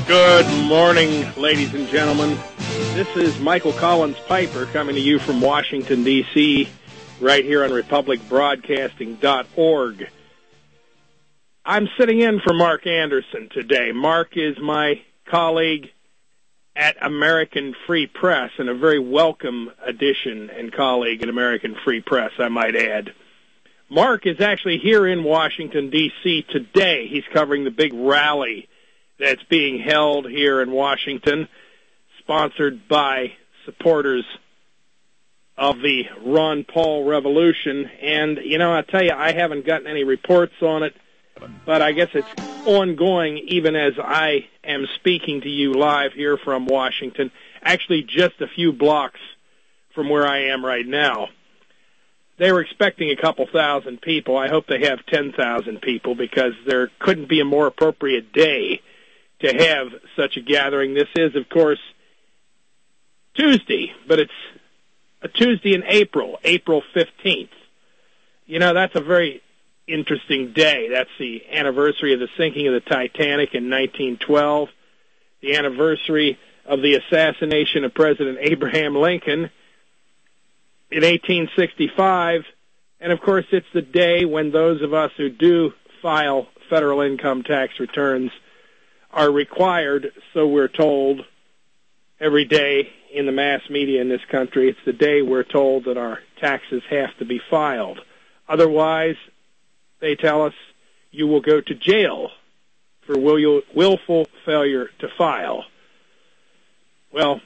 Good morning, ladies and gentlemen. This is Michael Collins Piper coming to you from Washington, D.C., right here on republicbroadcasting.org. I'm sitting in for Mark Anderson today. Mark is my colleague at American Free Press, and a very welcome addition and colleague at American Free Press, I might add. Mark is actually here in Washington, D.C. today. He's covering the big rally that's being held here in Washington, sponsored by supporters of the Ron Paul revolution. And, I tell you, I haven't gotten any reports on it, but I guess it's ongoing even as I am speaking to you live here from Washington, actually just a few blocks from where I am right now. They were expecting a couple thousand people. I hope they have 10,000 people because there couldn't be a more appropriate day to have such a gathering. This is, of course, Tuesday, but it's a Tuesday in April 15th. That's a very interesting day. That's the anniversary of the sinking of the Titanic in 1912, the anniversary of the assassination of President Abraham Lincoln in 1865, and of course it's the day when those of us who do file federal income tax returns are required, so we're told every day in the mass media in this country, it's the day we're told that our taxes have to be filed. Otherwise, they tell us, you will go to jail for willful failure to file. Well,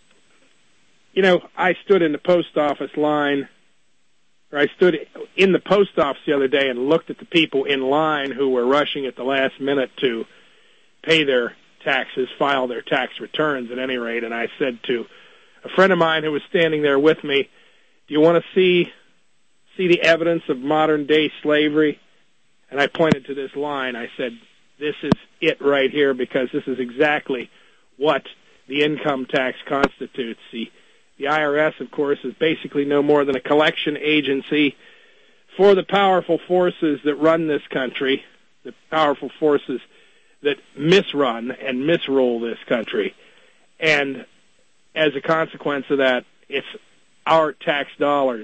I stood in the post office line, or I stood in the post office the other day and looked at the people in line who were rushing at the last minute to pay their taxes, file their tax returns at any rate, and I said to a friend of mine who was standing there with me, do you want to see the evidence of modern-day slavery? And I pointed to this line. I said, this is it right here, because this is exactly what the income tax constitutes. The IRS, of course, is basically no more than a collection agency for the powerful forces that run this country, the powerful forces that misrun and misrule this country. And as a consequence of that, it's our tax dollars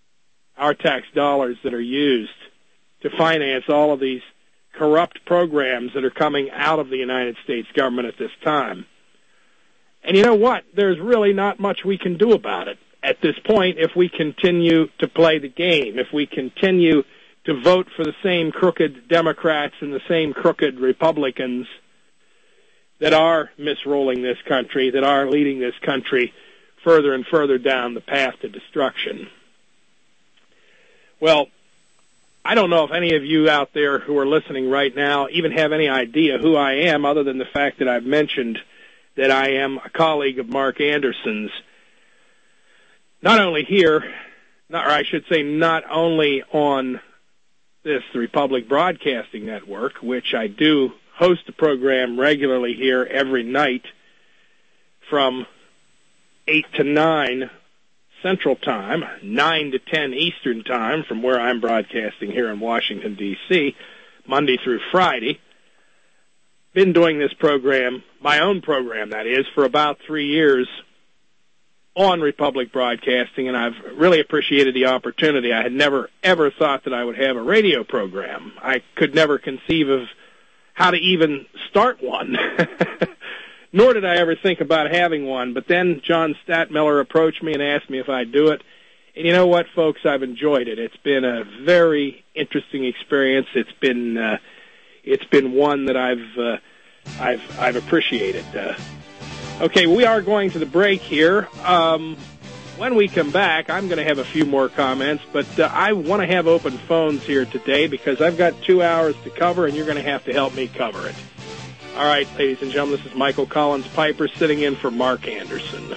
that are used to finance all of these corrupt programs that are coming out of the United States government at this time. And you know what? There's really not much we can do about it at this point if we continue to play the game, if we continue to vote for the same crooked Democrats and the same crooked Republicans that are misrolling this country, that are leading this country further and further down the path to destruction. Well, I don't know if any of you out there who are listening right now even have any idea who I am, other than the fact that I've mentioned that I am a colleague of Mark Anderson's. Not only here, not only on the Republic Broadcasting Network, which I do host a program regularly here every night from 8 to 9 Central Time, 9 to 10 Eastern Time, from where I'm broadcasting here in Washington, D.C., Monday through Friday. Been doing this program, my own program that is, for about 3 years on Republic Broadcasting, and I've really appreciated the opportunity. I had never, ever thought that I would have a radio program. I could never conceive of how to even start one, nor did I ever think about having one. But then John Statmiller approached me and asked me if I'd do it. And you know what, folks? I've enjoyed it. It's been a very interesting experience. It's been one that I've appreciated. Okay, we are going to the break here. When we come back, I'm going to have a few more comments, but I want to have open phones here today because I've got 2 hours to cover, and you're going to have to help me cover it. All right, ladies and gentlemen, this is Michael Collins Piper sitting in for Mark Anderson.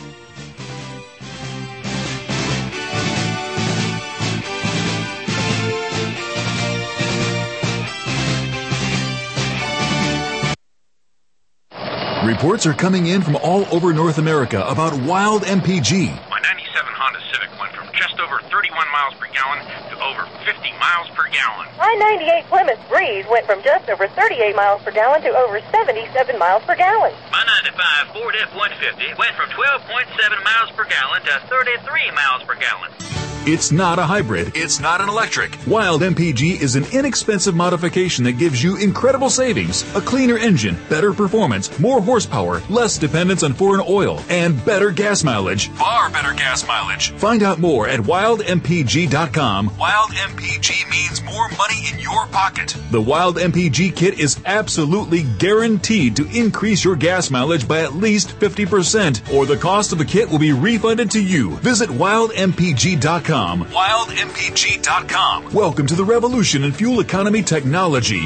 Reports are coming in from all over North America about wild MPG. My 97 Honda Civic went from just just over 31 miles per gallon to over 50 miles per gallon. I-98 Plymouth Breeze went from just over 38 miles per gallon to over 77 miles per gallon. My 95 Ford F-150 went from 12.7 miles per gallon to 33 miles per gallon. It's not a hybrid. It's not an electric. Wild MPG is an inexpensive modification that gives you incredible savings, a cleaner engine, better performance, more horsepower, less dependence on foreign oil, and better gas mileage. Far better gas mileage. Find out more at wildmpg.com. Wild MPG means more money in your pocket. The Wild MPG kit is absolutely guaranteed to increase your gas mileage by at least 50%, or the cost of the kit will be refunded to you. Visit wildmpg.com. WildMPG.com. Welcome to the revolution in fuel economy technology.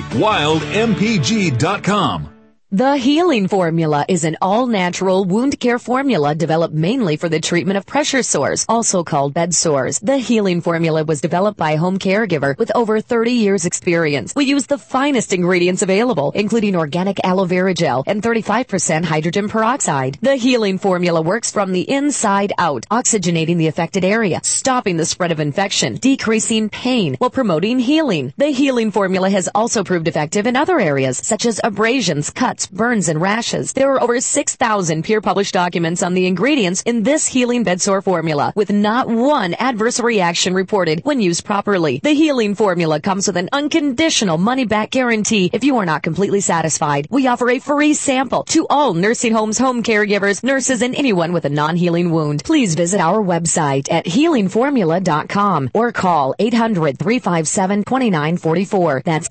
WildMPG.com. The Healing Formula is an all-natural wound care formula developed mainly for the treatment of pressure sores, also called bed sores. The Healing Formula was developed by a home caregiver with over 30 years experience. We use the finest ingredients available, including organic aloe vera gel and 35% hydrogen peroxide. The Healing Formula works from the inside out, oxygenating the affected area, stopping the spread of infection, decreasing pain, while promoting healing. The Healing Formula has also proved effective in other areas, such as abrasions, cuts, burns, and rashes. There are over 6,000 peer-published documents on the ingredients in this healing bedsore formula, with not one adverse reaction reported when used properly. The Healing Formula comes with an unconditional money-back guarantee if you are not completely satisfied. We offer a free sample to all nursing homes, home caregivers, nurses, and anyone with a non-healing wound. Please visit our website at healingformula.com or call 800-357-2944. That's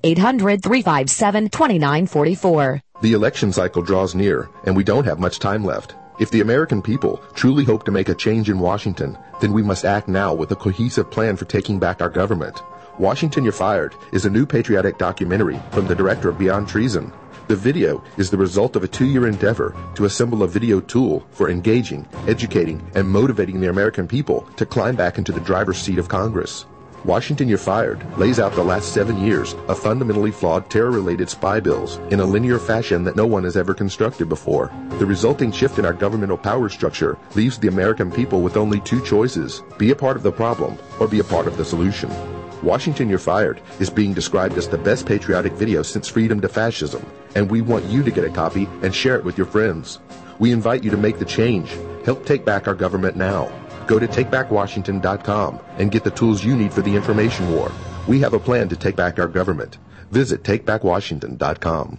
800-357-2944. The election cycle draws near, and we don't have much time left. If the American people truly hope to make a change in Washington, then we must act now with a cohesive plan for taking back our government. Washington, You're Fired is a new patriotic documentary from the director of Beyond Treason. The video is the result of a 2-year endeavor to assemble a video tool for engaging, educating, and motivating the American people to climb back into the driver's seat of Congress. Washington, You're Fired lays out the last 7 years of fundamentally flawed terror-related spy bills in a linear fashion that no one has ever constructed before. The resulting shift in our governmental power structure leaves the American people with only 2 choices: be a part of the problem or be a part of the solution. Washington, You're Fired is being described as the best patriotic video since Freedom to Fascism, and we want you to get a copy and share it with your friends. We invite you to make the change. Help take back our government now. Go to TakeBackWashington.com and get the tools you need for the information war. We have a plan to take back our government. Visit TakeBackWashington.com.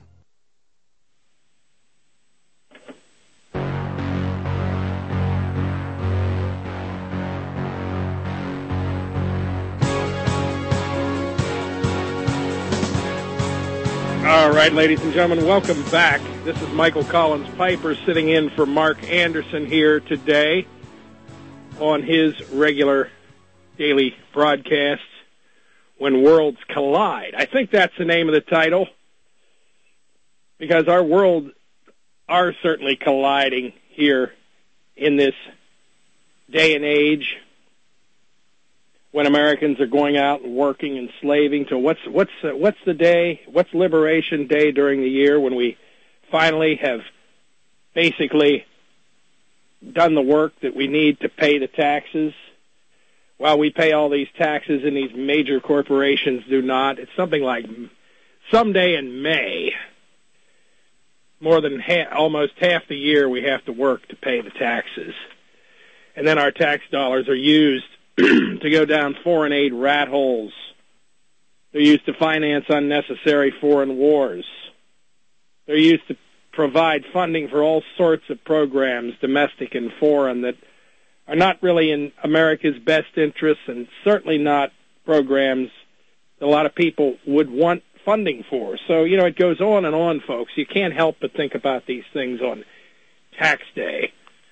All right, ladies and gentlemen, welcome back. This is Michael Collins Piper sitting in for Mark Anderson here today on his regular daily broadcast, When Worlds Collide. I think that's the name of the title, because our worlds are certainly colliding here in this day and age when Americans are going out and working and slaving to what's the day, what's Liberation Day during the year, when we finally have basically done the work that we need to pay the taxes, while we pay all these taxes and these major corporations do not. It's something like someday in May, more than almost half the year we have to work to pay the taxes. And then our tax dollars are used to go down foreign aid rat holes. They're used to finance unnecessary foreign wars. They're used to provide funding for all sorts of programs, domestic and foreign, that are not really in America's best interests, and certainly not programs that a lot of people would want funding for. So, it goes on and on, folks. You can't help but think about these things on tax day.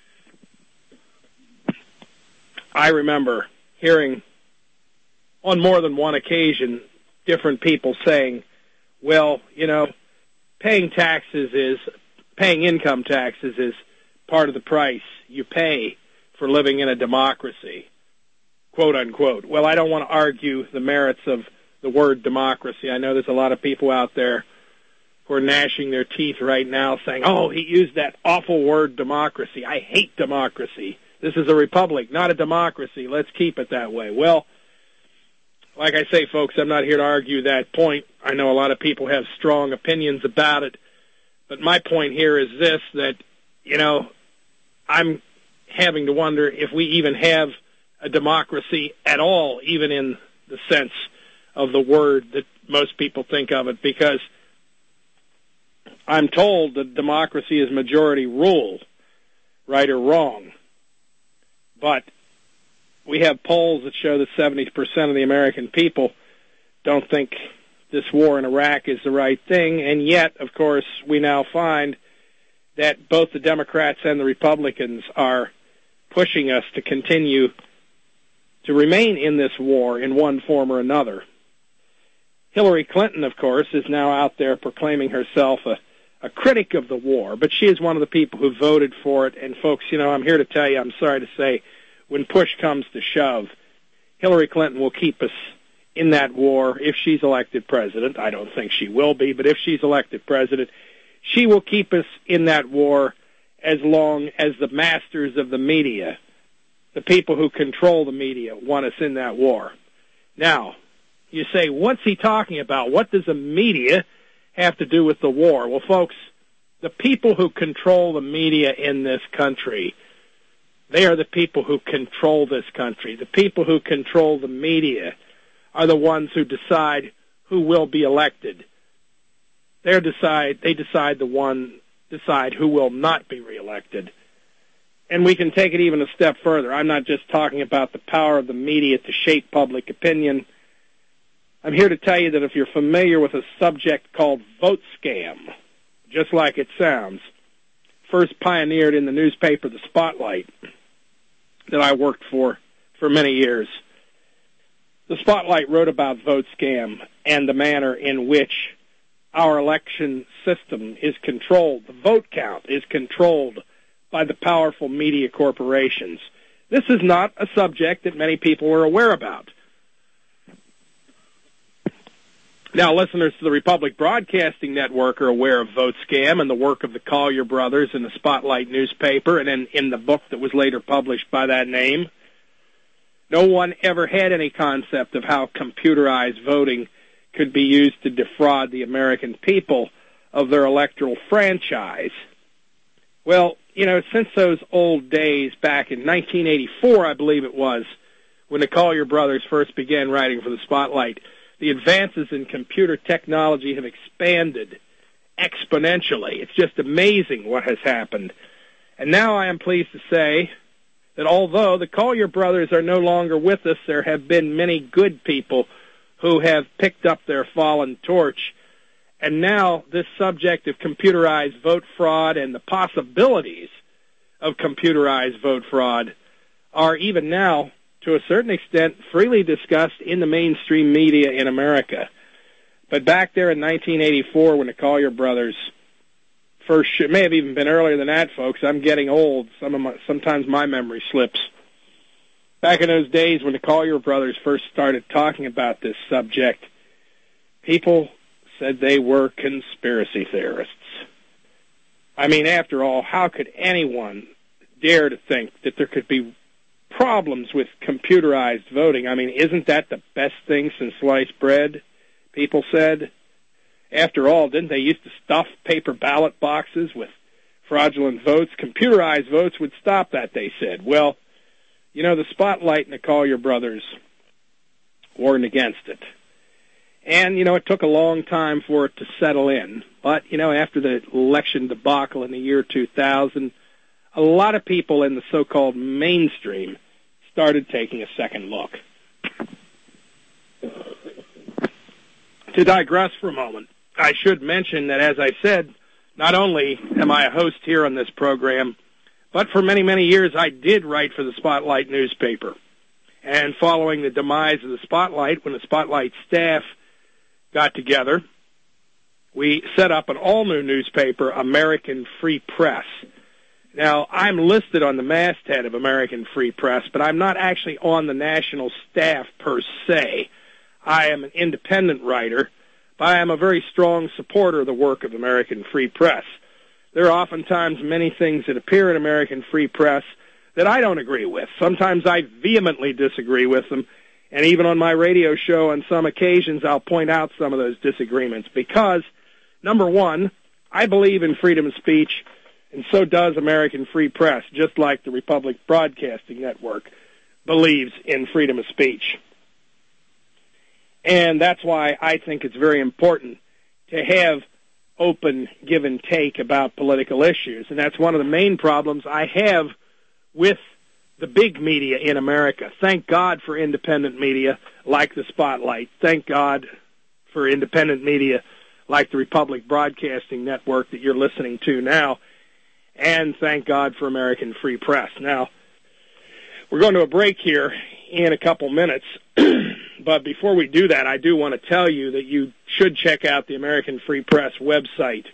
I remember hearing on more than one occasion different people saying, well, paying income taxes is part of the price you pay for living in a democracy, quote unquote. Well, I don't want to argue the merits of the word democracy. I know there's a lot of people out there who are gnashing their teeth right now saying, oh, he used that awful word democracy. I hate democracy. This is a republic, not a democracy. Let's keep it that way. Well, like I say, folks, I'm not here to argue that point. I know a lot of people have strong opinions about it. But my point here is this, that, I'm having to wonder if we even have a democracy at all, even in the sense of the word that most people think of it, because I'm told that democracy is majority rule, right or wrong. But we have polls that show that 70% of the American people don't think this war in Iraq is the right thing, and yet, of course, we now find that both the Democrats and the Republicans are pushing us to continue to remain in this war in one form or another. Hillary Clinton, of course, is now out there proclaiming herself a critic of the war, but she is one of the people who voted for it. And folks, I'm here to tell you, I'm sorry to say, when push comes to shove, Hillary Clinton will keep us in that war if she's elected president. I don't think she will be, but if she's elected president, she will keep us in that war as long as the masters of the media, the people who control the media, want us in that war. Now, you say, what's he talking about? What does the media have to do with the war? Well, folks, the people who control the media in this country, they are the people who control this country. The people who control the media are the ones who decide who will be elected. They decide who will not be reelected. And we can take it even a step further. I'm not just talking about the power of the media to shape public opinion. I'm here to tell you that if you're familiar with a subject called vote scam, just like it sounds, first pioneered in the newspaper The Spotlight that I worked for many years. The Spotlight wrote about vote scam and the manner in which our election system is controlled. The vote count is controlled by the powerful media corporations. This is not a subject that many people are aware about. Now, listeners to the Republic Broadcasting Network are aware of vote scam and the work of the Collier brothers in the Spotlight newspaper and in the book that was later published by that name. No one ever had any concept of how computerized voting could be used to defraud the American people of their electoral franchise. Well, since those old days back in 1984, I believe it was, when the Collier brothers first began writing for the Spotlight, the advances in computer technology have expanded exponentially. It's just amazing what has happened. And now I am pleased to say that although the Collier brothers are no longer with us, there have been many good people who have picked up their fallen torch. And now this subject of computerized vote fraud and the possibilities of computerized vote fraud are even now, to a certain extent, freely discussed in the mainstream media in America. But back there in 1984, when the Collier brothers first, it may have even been earlier than that, folks. I'm getting old. Sometimes my memory slips. Back in those days when the Collier brothers first started talking about this subject, people said they were conspiracy theorists. I mean, after all, how could anyone dare to think that there could be problems with computerized voting? I mean, isn't that the best thing since sliced bread, people said? After all, didn't they used to stuff paper ballot boxes with fraudulent votes? Computerized votes would stop that, they said. Well, the Spotlight and the Collier brothers warned against it. And, it took a long time for it to settle in. But, after the election debacle in the year 2000, a lot of people in the so-called mainstream started taking a second look. To digress for a moment, I should mention that, as I said, not only am I a host here on this program, but for many, many years I did write for the Spotlight newspaper. And following the demise of the Spotlight, when the Spotlight staff got together, we set up an all-new newspaper, American Free Press. Now, I'm listed on the masthead of American Free Press, but I'm not actually on the national staff per se. I am an independent writer, but I am a very strong supporter of the work of American Free Press. There are oftentimes many things that appear in American Free Press that I don't agree with. Sometimes I vehemently disagree with them, and even on my radio show on some occasions I'll point out some of those disagreements because, number one, I believe in freedom of speech, and so does American Free Press, just like the Republic Broadcasting Network believes in freedom of speech. And that's why I think it's very important to have open give and take about political issues. And that's one of the main problems I have with the big media in America. Thank God for independent media like the Spotlight. Thank God for independent media like the Republic Broadcasting Network that you're listening to now. And thank God for American Free Press. Now, we're going to a break here in a couple minutes. But before we do that, I do want to tell you that you should check out the American Free Press website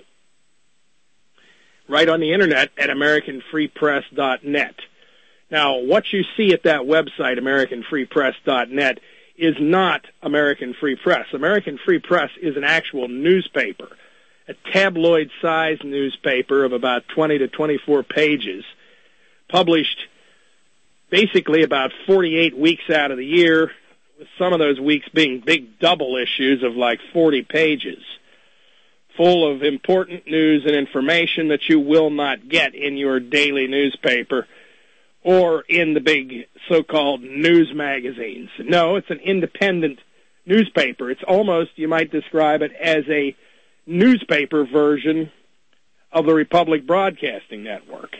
right on the Internet at AmericanFreePress.net. Now, what you see at that website, AmericanFreePress.net, is not American Free Press. American Free Press is an actual newspaper, a tabloid-sized newspaper of about 20 to 24 pages, published basically about 48 weeks out of the year, with some of those weeks being big double issues of like 40 pages, full of important news and information that you will not get in your daily newspaper or in the big so-called news magazines. No, it's an independent newspaper. It's almost, you might describe it as a newspaper version of the Republic Broadcasting Network.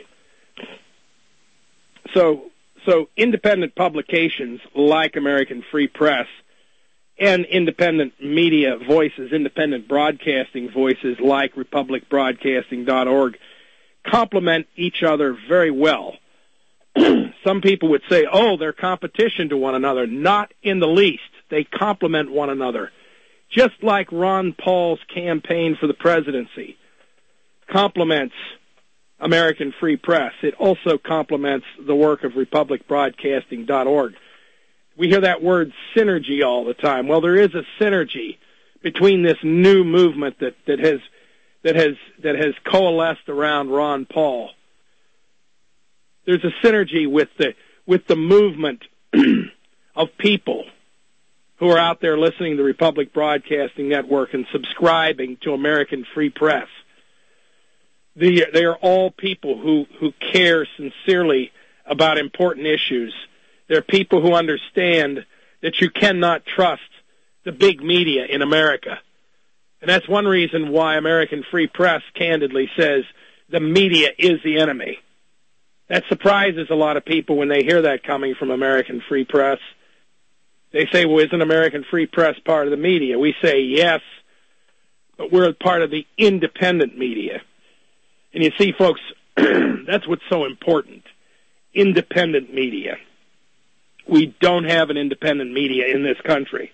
So independent publications like American Free Press and independent media voices, independent broadcasting voices like republicbroadcasting.org complement each other very well. Some people would say, oh, they're competition to one another. Not in the least. They complement one another. Just like Ron Paul's campaign for the presidency complements American Free Press, it also complements the work of republicbroadcasting.org. We hear that word synergy all the time. Well, there is a synergy between this new movement that has coalesced around Ron Paul. There's a synergy with the movement of people who are out there listening to the Republic Broadcasting Network and subscribing to American Free Press. They are all people who care sincerely about important issues. They're people who understand that you cannot trust the big media in America. And that's one reason why American Free Press candidly says the media is the enemy. That surprises a lot of people when they hear that coming from American Free Press. They say, well, isn't American Free Press part of the media? We say, yes, but we're part of the independent media. And you see, folks, that's what's so important, independent media. We don't have an independent media in this country.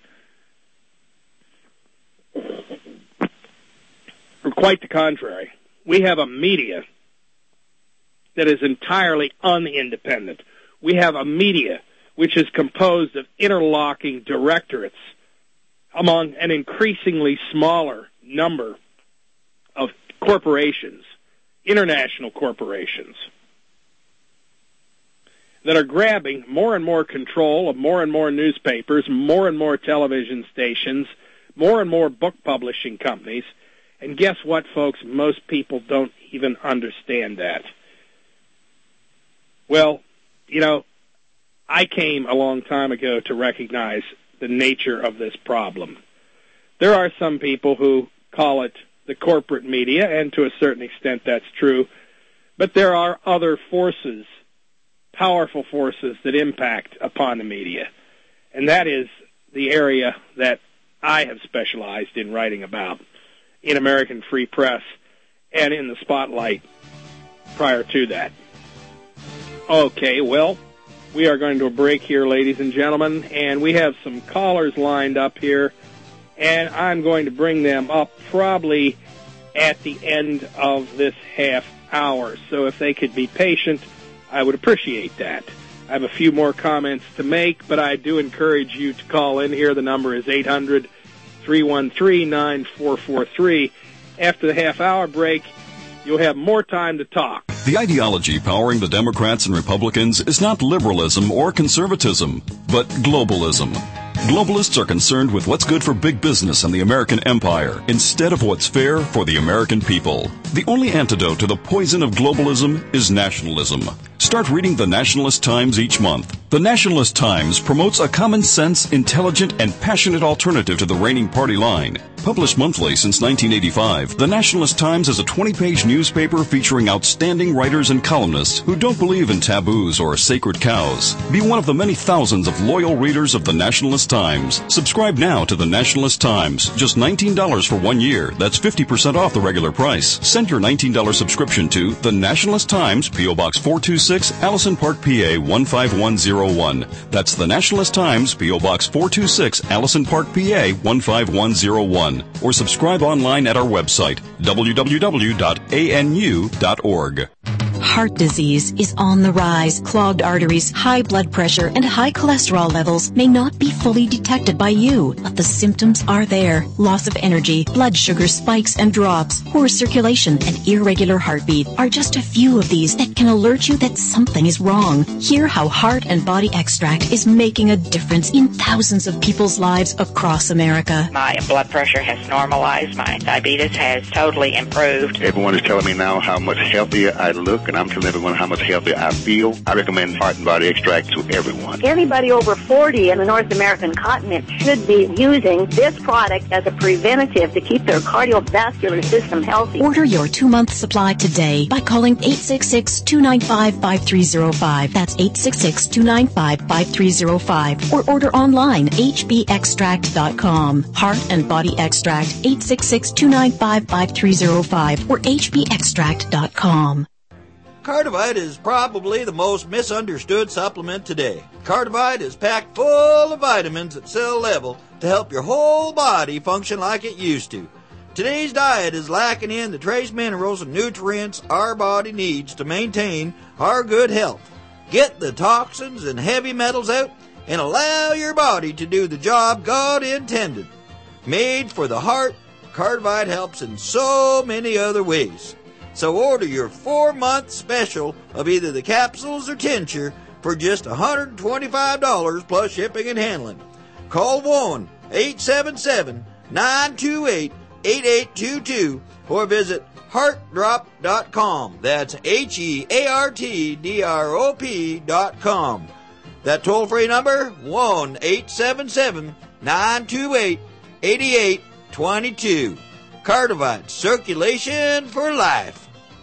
Quite the contrary. We have a media that is entirely unindependent. We have a media which is composed of interlocking directorates among an increasingly smaller number of corporations, international corporations, that are grabbing more and more control of more and more newspapers, more and more television stations, more and more book publishing companies. And guess what, folks? Most people don't even understand that. Well, you know, I came a long time ago to recognize the nature of this problem. There are some people who call it the corporate media, and to a certain extent that's true, but there are other forces, powerful forces that impact upon the media, and that is the area that I have specialized in writing about in American Free Press and in the Spotlight prior to that. Okay, well, we are going to a break here, ladies and gentlemen, and we have some callers lined up here, and I'm going to bring them up probably at the end of this half hour. So if they could be patient, I would appreciate that. I have a few more comments to make, but I do encourage you to call in here. The number is 800-313-9443. After the half-hour break, you'll have more time to talk. The ideology powering the Democrats and Republicans is not liberalism or conservatism, but globalism. Globalists are concerned with what's good for big business and the American empire instead of what's fair for the American people. The only antidote to the poison of globalism is nationalism. Start reading the Nationalist Times each month. The Nationalist Times promotes a common sense, intelligent, and passionate alternative to the reigning party line. Published monthly since 1985, the Nationalist Times is a 20-page newspaper featuring outstanding writers and columnists who don't believe in taboos or sacred cows. Be one of the many thousands of loyal readers of the Nationalist Times. Subscribe now to the Nationalist Times. Just $19 for 1 year. That's 50% off the regular price. Send your $19 subscription to the Nationalist Times, P.O. Box 426, Allison Park, PA 15101. That's the Nationalist Times, P.O. Box 426, Allison Park, PA 15101. Or subscribe online at our website, www.anu.org. Heart disease is on the rise. Clogged arteries, high blood pressure, and high cholesterol levels may not be fully detected by you, but the symptoms are there. Loss of energy, blood sugar spikes and drops, poor circulation, and irregular heartbeat are just a few of these that can alert you that something is wrong. Hear how Heart and Body Extract is making a difference in thousands of people's lives across America. My blood pressure has normalized. My diabetes has totally improved. Everyone is telling me now how much healthier I look, and I'm telling everyone how much healthier I feel. I recommend Heart and Body Extract to everyone. Anybody over 40 in the North American continent should be using this product as a preventative to keep their cardiovascular system healthy. Order your 2-month supply today by calling 866-295-5305. That's 866-295-5305. Or order online, hbextract.com. Heart and Body Extract, 866-295-5305 or hbextract.com. Cardivite is probably the most misunderstood supplement today. Cardivite is packed full of vitamins at cell level to help your whole body function like it used to. Today's diet is lacking in the trace minerals and nutrients our body needs to maintain our good health. Get the toxins and heavy metals out and allow your body to do the job God intended. Made for the heart, Cardivite helps in so many other ways. So order your 4-month special of either the capsules or tincture for just $125 plus shipping and handling. Call 1-877-928-8822 or visit heartdrop.com. That's HEARTDROP.com. That toll-free number, 1-877-928-8822. Cardivite, circulation for life.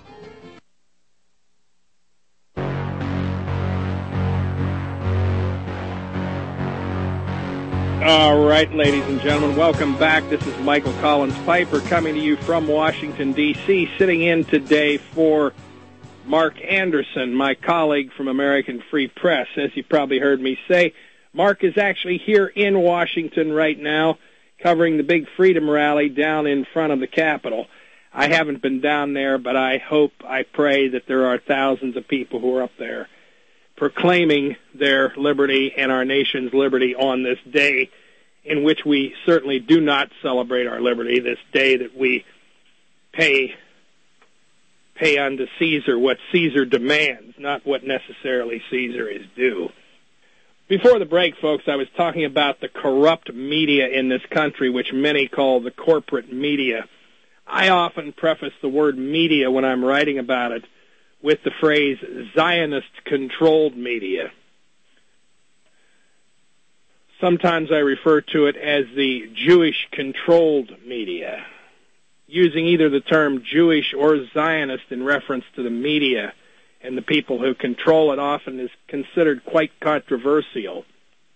All right, ladies and gentlemen, welcome back. This is Michael Collins Piper coming to you from Washington, D.C., sitting in today for Mark Anderson, my colleague from American Free Press. As you probably heard me say, Mark is actually here in Washington right now covering the big freedom rally down in front of the Capitol. I haven't been down there, but I hope, I pray that there are thousands of people who are up there proclaiming their liberty and our nation's liberty on this day in which we certainly do not celebrate our liberty, this day that we pay unto Caesar what Caesar demands, not what necessarily Caesar is due. Before the break, folks, I was talking about the corrupt media in this country, which many call the corporate media. I often preface the word media when I'm writing about it with the phrase Zionist-controlled media. Sometimes I refer to it as the Jewish-controlled media, using either the term Jewish or Zionist in reference to the media and the people who control it often is considered quite controversial.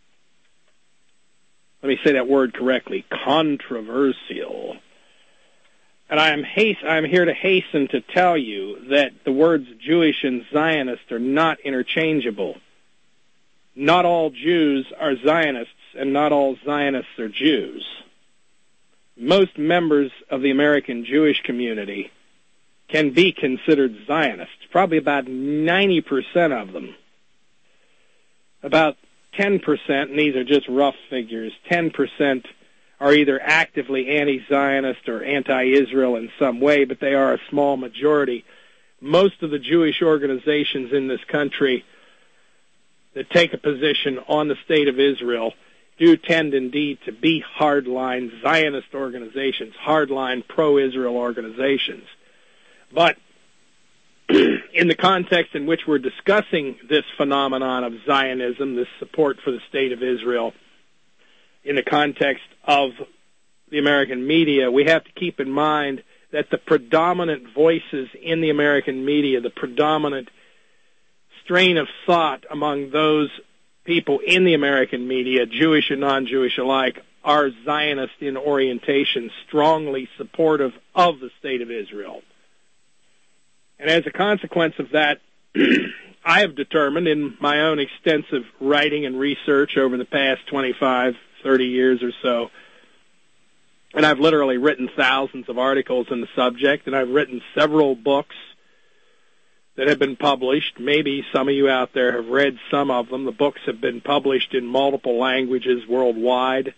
Let me say that word correctly, controversial. And I'm here to hasten to tell you that the words Jewish and Zionist are not interchangeable. Not all Jews are Zionists, and not all Zionists are Jews. Most members of the American Jewish community can be considered Zionists, probably about 90% of them. About 10%, and these are just rough figures, 10% are either actively anti-Zionist or anti-Israel in some way, but they are a small majority. most of the Jewish organizations in this country that take a position on the State of Israel do tend indeed to be hardline Zionist organizations, hardline pro-Israel organizations. But in the context in which we're discussing this phenomenon of Zionism, this support for the State of Israel, in the context of the American media, we have to keep in mind that the predominant voices in the American media, the predominant strain of thought among those people in the American media, Jewish and non-Jewish alike, are Zionist in orientation, strongly supportive of the State of Israel. And as a consequence of that, I have determined in my own extensive writing and research over the past 25, 30 years or so, and I've literally written thousands of articles on the subject, and I've written several books that have been published. Maybe some of you out there have read some of them. The books have been published in multiple languages worldwide.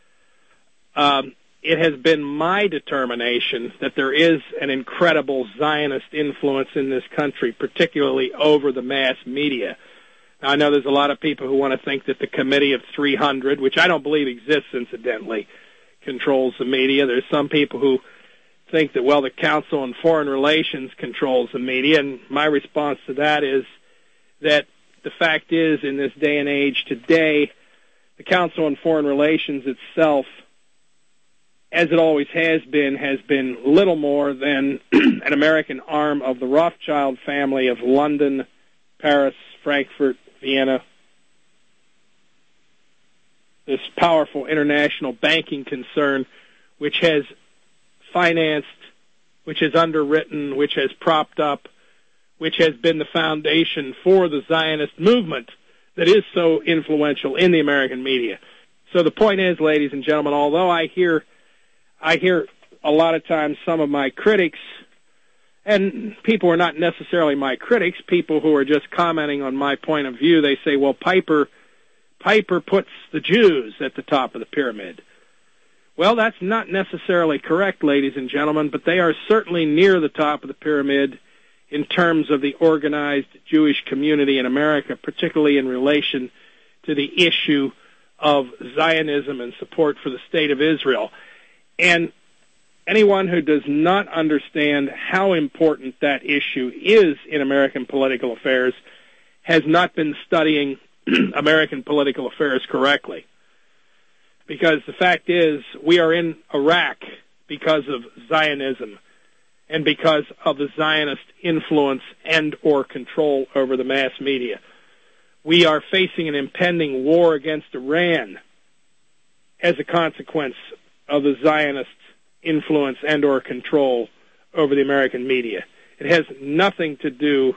It has been my determination that there is an incredible Zionist influence in this country, particularly over the mass media. Now, I know there's a lot of people who want to think that the Committee of 300, which I don't believe exists, incidentally, controls the media. There's some people who think that, well, the Council on Foreign Relations controls the media, and my response to that is that the fact is, in this day and age today, the Council on Foreign Relations itself, as it always has been little more than an American arm of the Rothschild family of London, Paris, Frankfurt, Vienna, this powerful international banking concern which has financed, which has underwritten, which has propped up, which has been the foundation for the Zionist movement that is so influential in the American media. So the point is, ladies and gentlemen, although I hear a lot of times some of my critics, and people who are not necessarily my critics, people who are just commenting on my point of view, they say, well, Piper puts the Jews at the top of the pyramid. Well, that's not necessarily correct, ladies and gentlemen, but they are certainly near the top of the pyramid in terms of the organized Jewish community in America, particularly in relation to the issue of Zionism and support for the State of Israel. And anyone who does not understand how important that issue is in American political affairs has not been studying American political affairs correctly. Because the fact is, we are in Iraq because of Zionism and because of the Zionist influence and or control over the mass media. We are facing an impending war against Iran as a consequence of the Zionist influence and or control over the American media. It has nothing to do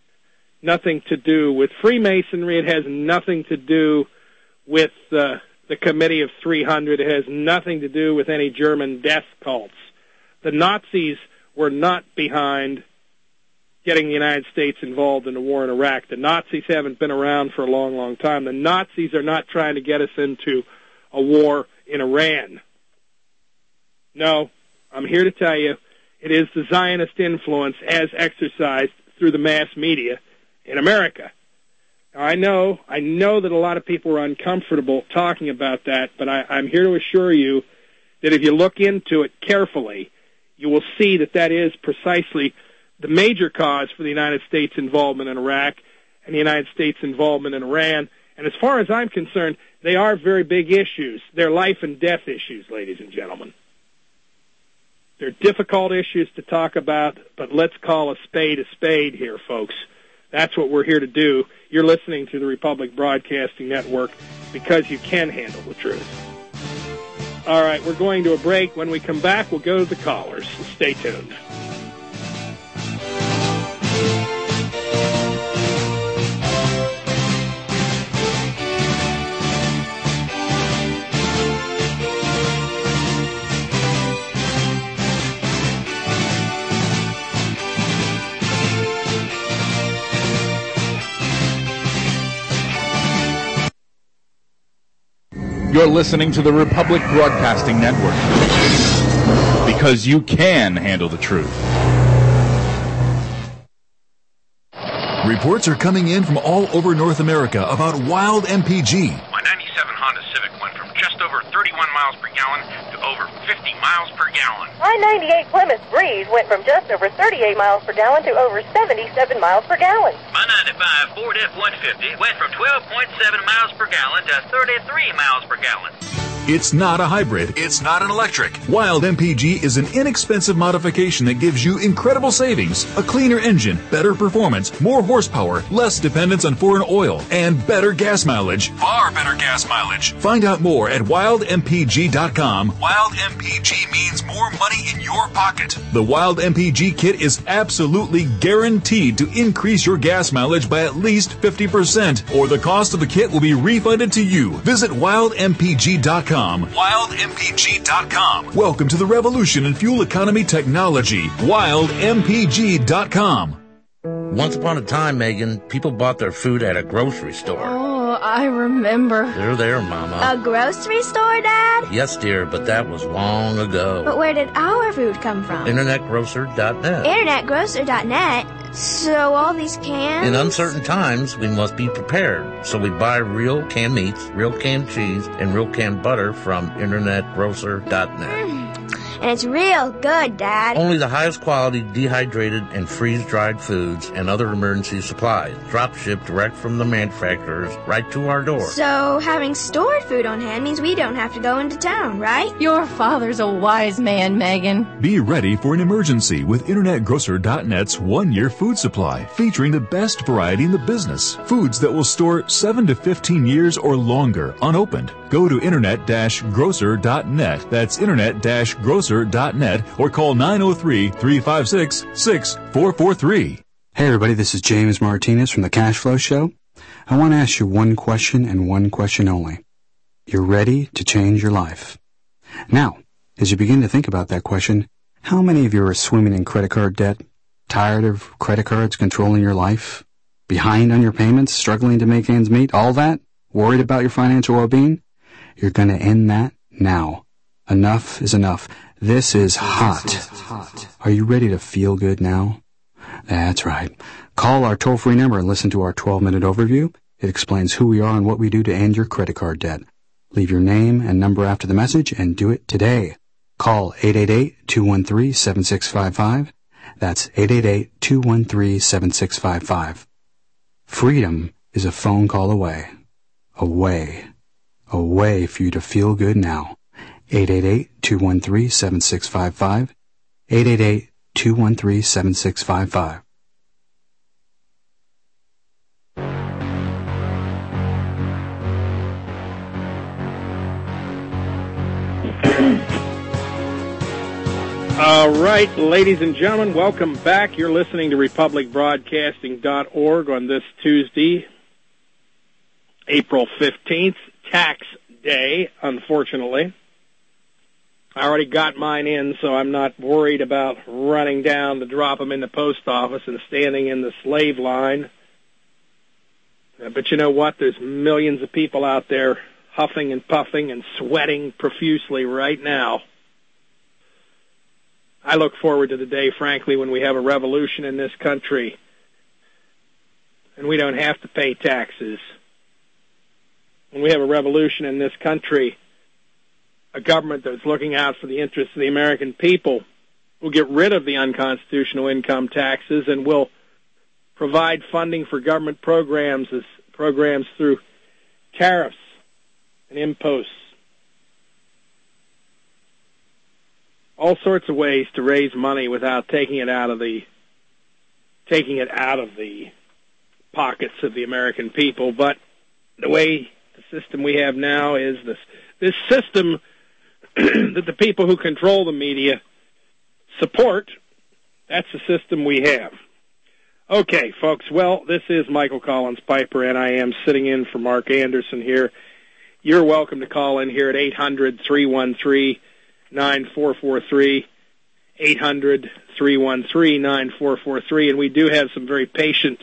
with Freemasonry. It has nothing to do with the Committee of 300. It has nothing to do with any German death cults. The Nazis were not behind getting the United States involved in the war in Iraq. The Nazis haven't been around for a long, long time. The Nazis are not trying to get us into a war in Iran. No, I'm here to tell you, it is the Zionist influence as exercised through the mass media in America. Now, I know that a lot of people are uncomfortable talking about that, but I'm here to assure you that if you look into it carefully, you will see that that is precisely the major cause for the United States involvement in Iraq and the United States involvement in Iran. And as far as I'm concerned, they are very big issues. They're life and death issues, ladies and gentlemen. They're difficult issues to talk about, but let's call a spade here, folks. That's what we're here to do. You're listening to the Republic Broadcasting Network because you can handle the truth. All right, we're going to a break. When we come back, we'll go to the callers. Stay tuned. You're listening to the Republic Broadcasting Network because you can handle the truth. Reports are coming in from all over North America about Wild MPG. My 97 Honda Civic went from just over 31 miles per gallon to over 50 miles per gallon. My 98 Plymouth Breeze went from just over 38 miles per gallon to over 77 miles per gallon. My 95 Ford F-150 went from 12.7 miles per gallon to 33 miles per gallon. It's not a hybrid. It's not an electric. Wild MPG is an inexpensive modification that gives you incredible savings, a cleaner engine, better performance, more horsepower, less dependence on foreign oil, and better gas mileage. Far better gas mileage. Find out more at wildmpg.com. Wild MPG means more money in your pocket. The Wild MPG kit is absolutely guaranteed to increase your gas mileage by at least 50%, or the cost of the kit will be refunded to you. Visit wildmpg.com. WildMPG.com. Welcome to the revolution in fuel economy technology. WildMPG.com. Once upon a time, Megan, people bought their food at a grocery store. Oh, I remember. There, Mama. A grocery store, Dad? Yes, dear, but that was long ago. But where did our food come from? InternetGrocer.net. InternetGrocer.net? So all these cans? In uncertain times, we must be prepared. So we buy real canned meats, real canned cheese, and real canned butter from InternetGrocer.net. And it's real good, Dad. Only the highest quality dehydrated and freeze-dried foods and other emergency supplies. Drop shipped direct from the manufacturers right to our door. So having stored food on hand means we don't have to go into town, right? Your father's a wise man, Megan. Be ready for an emergency with InternetGrocer.net's one-year food supply, featuring the best variety in the business. Foods that will store 7 to 15 years or longer unopened. Go to Internet-Grocer.net. That's Internet-Grocer.net or call 903-356-6443. Hey everybody, this is James Martinez from the Cash Flow Show. I want to ask you one question and one question only. You're ready to change your life. Now, as you begin to think about that question, how many of you are swimming in credit card debt? Tired of credit cards controlling your life? Behind on your payments? Struggling to make ends meet? All that? Worried about your financial well-being? You're going to end that now. Enough is enough. This is hot. Are you ready to feel good now? That's right. Call our toll-free number and listen to our 12-minute overview. It explains who we are and what we do to end your credit card debt. Leave your name and number after the message and do it today. Call 888-213-7655. That's 888-213-7655. Freedom is a phone call away. Away for you to feel good now. 888-213-7655. 888-213-7655. All right, ladies and gentlemen, welcome back. You're listening to RepublicBroadcasting.org on this Tuesday, April 15th, tax day, unfortunately. I already got mine in, so I'm not worried about running down to drop them in the post office and standing in the slave line. But you know what? There's millions of people out there huffing and puffing and sweating profusely right now. I look forward to the day, frankly, when we have a revolution in this country and we don't have to pay taxes. When we have a revolution in this country, a government that's looking out for the interests of the American people will get rid of the unconstitutional income taxes and will provide funding for government programs through tariffs and imposts. All sorts of ways to raise money without taking it out of the pockets of the American people. But the way the system we have now is this system that the people who control the media support, that's the system we have. Okay, folks, well, this is Michael Collins Piper, and I am sitting in for Mark Anderson here. You're welcome to call in here at 800-313-9443, 800-313-9443, and we do have some very patient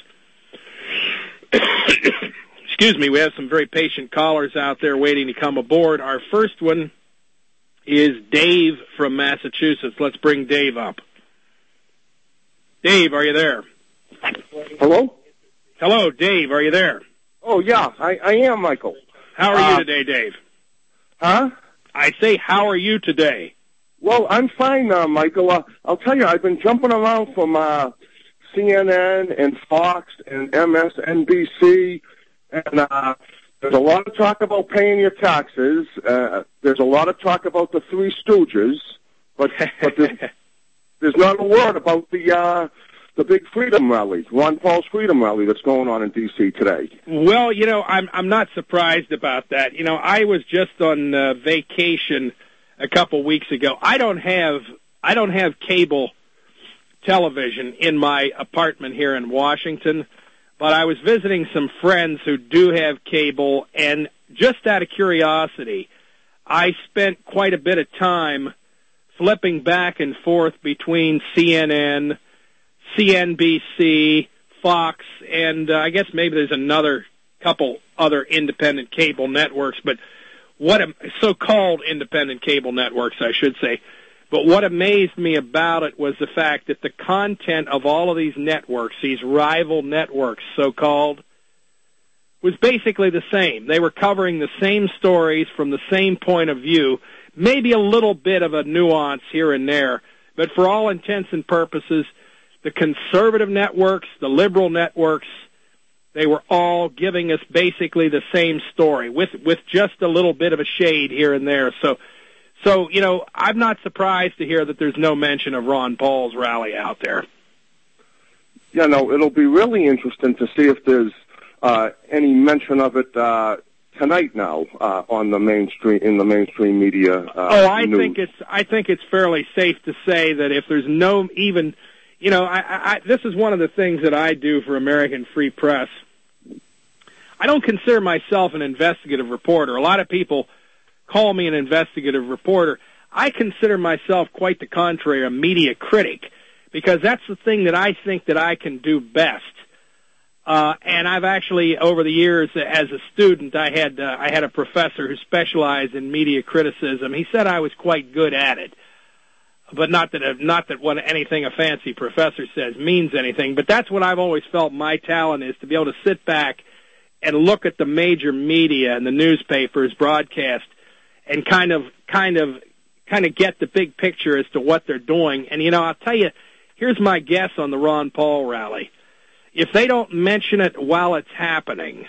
we have some very patient callers out there waiting to come aboard. Our first one is Dave from Massachusetts. Let's bring Dave up. Dave, are you there? Hello? Hello, Dave. Are you there? Oh, yeah, I am, Michael. How are you today, Dave? Huh? I say, how are you today? Well, I'm fine, Michael. I'll tell you, I've been jumping around from CNN and Fox and MSNBC, and there's a lot of talk about paying your taxes. There's a lot of talk about the Three Stooges, but there's not a word about the big Freedom Rally, Ron Paul's Freedom Rally that's going on in D.C. today. Well, I'm not surprised about that. I was just on vacation a couple weeks ago. I don't have cable television in my apartment here in Washington, but I was visiting some friends who do have cable, and just out of curiosity, I spent quite a bit of time flipping back and forth between CNN, CNBC, Fox, and I guess maybe there's another couple other independent cable networks, but so-called independent cable networks, I should say. But what amazed me about it was the fact that the content of all of these networks, these rival networks, so-called, was basically the same. They were covering the same stories from the same point of view, maybe a little bit of a nuance here and there, but for all intents and purposes, the conservative networks, the liberal networks, they were all giving us basically the same story with just a little bit of a shade here and there. So, I'm not surprised to hear that there's no mention of Ron Paul's rally out there. Yeah, no, it'll be really interesting to see if there's any mention of it tonight now in the mainstream media. I news. think it's fairly safe to say that if there's no even. This is one of the things that I do for American Free Press. I don't consider myself an investigative reporter. A lot of people call me an investigative reporter. I consider myself quite the contrary, a media critic, because that's the thing that I think that I can do best. And I've actually, over the years, as a student, I had a professor who specialized in media criticism. He said I was quite good at it. But not that what anything a fancy professor says means anything. But that's what I've always felt my talent is, to be able to sit back and look at the major media and the newspapers broadcast and kind of get the big picture as to what they're doing. And I'll tell you, here's my guess on the Ron Paul rally: if they don't mention it while it's happening,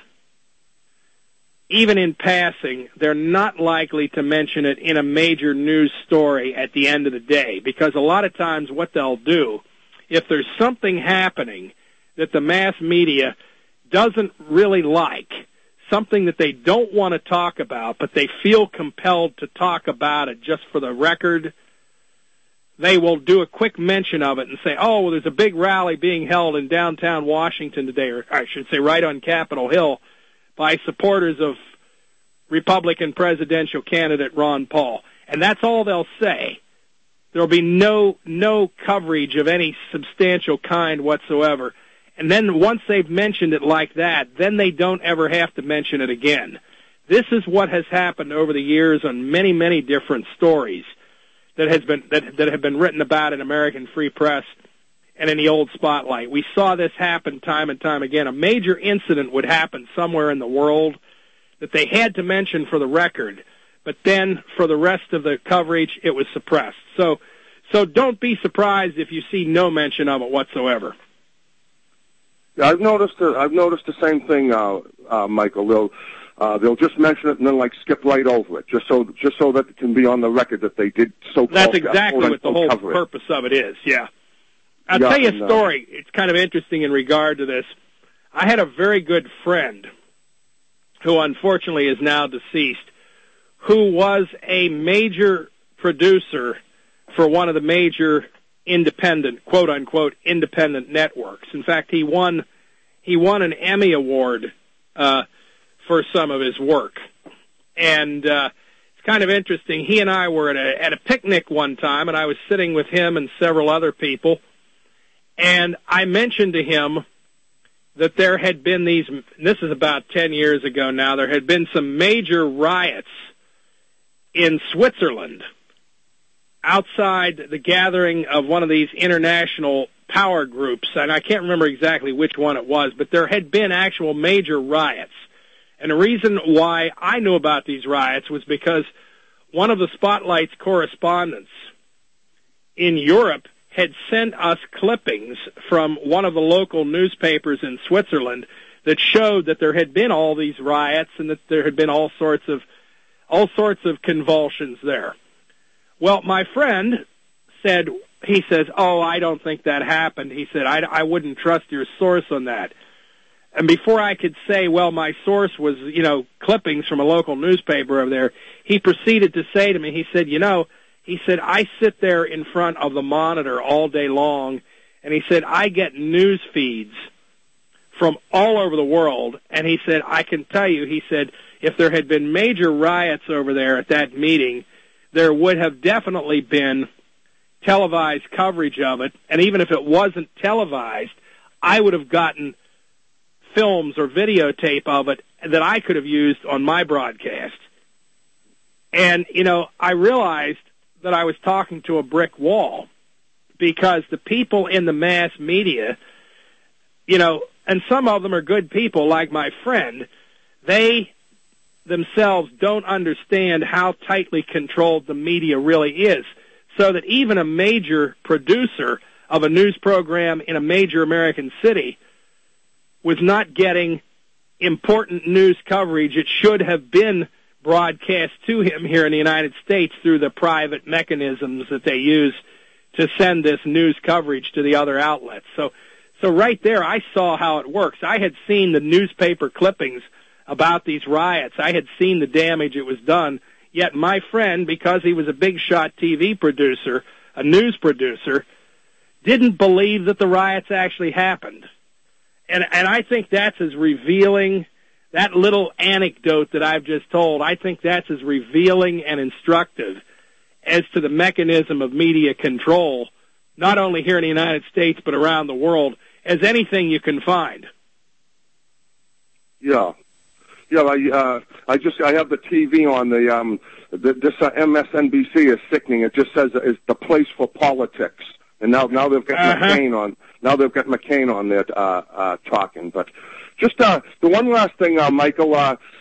even in passing, they're not likely to mention it in a major news story at the end of the day, because a lot of times what they'll do, if there's something happening that the mass media doesn't really like, something that they don't want to talk about, but they feel compelled to talk about it just for the record, they will do a quick mention of it and say, oh, well, there's a big rally being held in downtown Washington today, or I should say right on Capitol Hill, by supporters of Republican presidential candidate Ron Paul. And that's all they'll say. There'll be no coverage of any substantial kind whatsoever. And then once they've mentioned it like that, then they don't ever have to mention it again. This is what has happened over the years on many, many different stories that have been written about in American Free Press and in the old Spotlight. We saw this happen time and time again. A major incident would happen somewhere in the world that they had to mention for the record, but then for the rest of the coverage, it was suppressed. So don't be surprised if you see no mention of it whatsoever. Yeah, I've noticed the same thing, Michael. They'll just mention it and then skip right over it, just so that it can be on the record that they did so. That's exactly what the whole purpose of it is. Yeah. I'll tell you a story. It's kind of interesting in regard to this. I had a very good friend who unfortunately is now deceased, who was a major producer for one of the major independent, quote-unquote, independent networks. In fact, he won an Emmy Award for some of his work. And it's kind of interesting. He and I were at a picnic one time, and I was sitting with him and several other people, and I mentioned to him that there had been this is about 10 years ago now, there had been some major riots in Switzerland outside the gathering of one of these international power groups, and I can't remember exactly which one it was, but there had been actual major riots. And the reason why I knew about these riots was because one of the Spotlight's correspondents in Europe had sent us clippings from one of the local newspapers in Switzerland that showed that there had been all these riots and that there had been all sorts of convulsions there. Well, my friend says, oh, I don't think that happened. He said, I wouldn't trust your source on that. And before I could say, well, my source was, clippings from a local newspaper over there, he proceeded to say to me, he said, I sit there in front of the monitor all day long, and he said, I get news feeds from all over the world, and he said, I can tell you, he said, if there had been major riots over there at that meeting, there would have definitely been televised coverage of it, and even if it wasn't televised, I would have gotten films or videotape of it that I could have used on my broadcast. And, I realized that I was talking to a brick wall because the people in the mass media, and some of them are good people like my friend, they themselves don't understand how tightly controlled the media really is, so that even a major producer of a news program in a major American city was not getting important news coverage. It should have been broadcast to him here in the United States through the private mechanisms that they use to send this news coverage to the other outlets. So right there, I saw how it works. I had seen the newspaper clippings about these riots. I had seen the damage it was done. Yet my friend, because he was a big shot TV producer, a news producer, didn't believe that the riots actually happened. And I think that's as revealing, that little anecdote that I've just told, I think that's as revealing and instructive as to the mechanism of media control, not only here in the United States but around the world, as anything you can find. Yeah. Yeah, I have the TV on this MSNBC is sickening. It just says it's the place for politics. And now they've got McCain on. Now they've got McCain on there talking. But just the one last thing, Michael.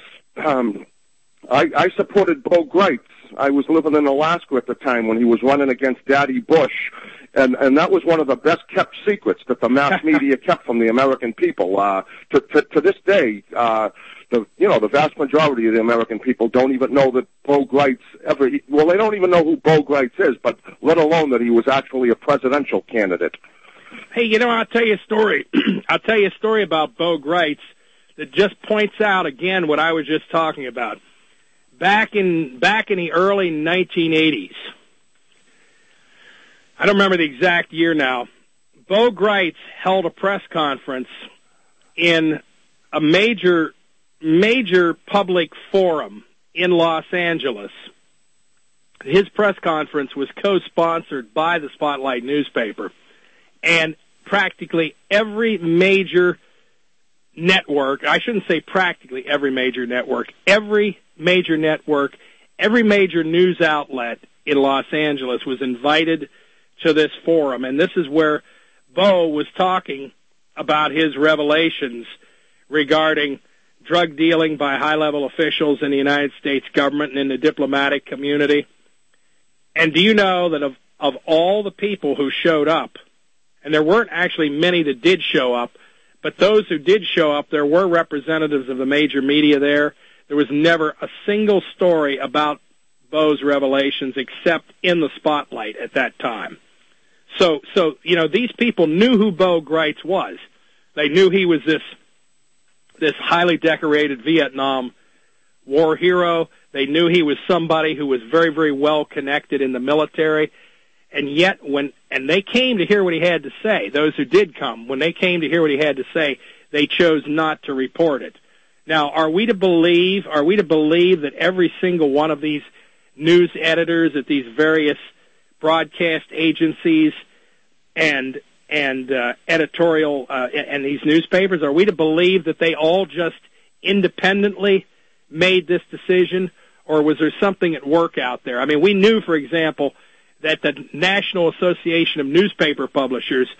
I supported Bo Greitz. I was living in Alaska at the time when he was running against Daddy Bush, and that was one of the best kept secrets that the mass media kept from the American people. To this day, the vast majority of the American people don't even know that Bo Greitz they don't even know who Bo Greitz is, but let alone that he was actually a presidential candidate. Hey, I'll tell you a story. I'll tell you a story about Bo Greitz that just points out again what I was just talking about. Back in the early 1980s, I don't remember the exact year now, Bo Greitz held a press conference in a major public forum in Los Angeles. His press conference was co-sponsored by the Spotlight newspaper, and practically every major network, I shouldn't say practically every major network, every major news outlet in Los Angeles was invited to this forum, and this is where Bo was talking about his revelations regarding drug dealing by high-level officials in the United States government and in the diplomatic community. And do you know that of all the people who showed up, and there weren't actually many that did show up, but those who did show up, there were representatives of the major media there. There was never a single story about Bo's revelations except in the Spotlight at that time. So these people knew who Bo Greitz was. They knew he was this highly decorated Vietnam War hero. They knew he was somebody who was very, very well connected in the military. And yet, when they came to hear what he had to say, those who did come, when they came to hear what he had to say, they chose not to report it. Now, are we to believe that every single one of these news editors at these various broadcast agencies and editorial and these newspapers, are we to believe that they all just independently made this decision, or was there something at work out there? I mean, we knew, for example, that the National Association of Newspaper Publishers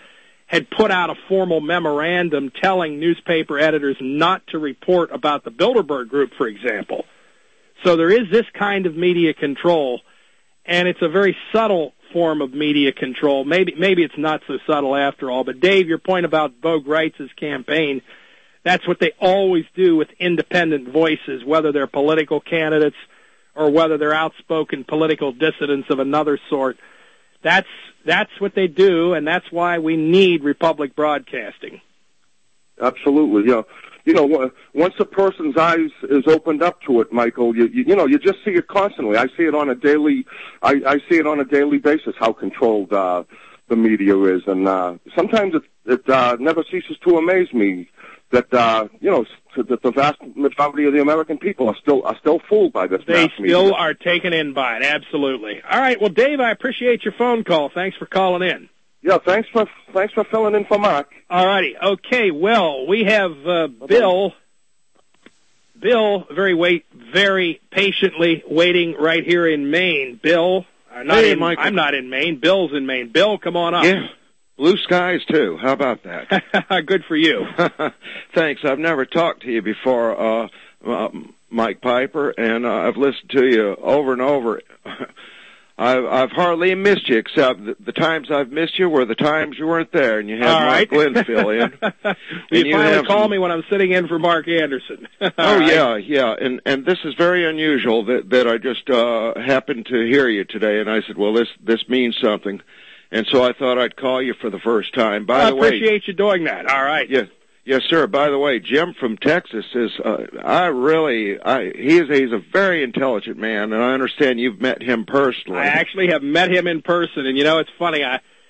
had put out a formal memorandum telling newspaper editors not to report about the Bilderberg Group, for example. So there is this kind of media control, and it's a very subtle form of media control. Maybe it's not so subtle after all. But Dave, your point about Bo Greitz's campaign, that's what they always do with independent voices, whether they're political candidates or whether they're outspoken political dissidents of another sort. That's what they do, and that's why we need Republic Broadcasting. Absolutely, yeah. You know, once a person's eyes is opened up to it, Michael, you just see it constantly. I see it on a daily. I see it on a daily basis how controlled the media is, and sometimes it never ceases to amaze me that that the vast majority of the American people are still fooled by this. They mass media. still are taken in by it. Absolutely. All right. Well, Dave, I appreciate your phone call. Thanks for calling in. Yeah, thanks for filling in for Mark. All righty. Okay, well, we have Bill. Bill, very patiently waiting right here in Maine. Bill, Michael. I'm not in Maine. Bill's in Maine. Bill, come on up. Yeah, blue skies too. How about that? Good for you. Thanks. I've never talked to you before, Mike Piper, and I've listened to you over and over. I've hardly missed you, except the times I've missed you were the times you weren't there, and you had Mark Glenn fill in. You finally call me when I'm sitting in for Mark Anderson. Yeah, and this is very unusual that I just happened to hear you today, and I said, well, this means something, and so I thought I'd call you for the first time. By the way, I appreciate you doing that. All right. Yes, sir. By the way, Jim from Texas is, he's a very intelligent man, and I understand you've met him personally. I actually have met him in person, and it's funny,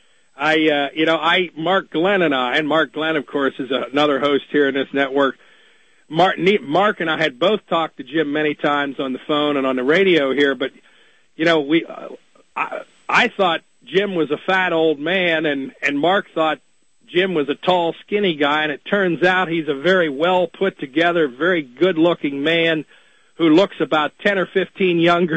Mark Glenn and Mark Glenn, of course, is another host here in this network. Mark and I had both talked to Jim many times on the phone and on the radio here, but, I thought Jim was a fat old man, and Mark thought Jim was a tall, skinny guy, and it turns out he's a very well put together, very good looking man who looks about 10 or 15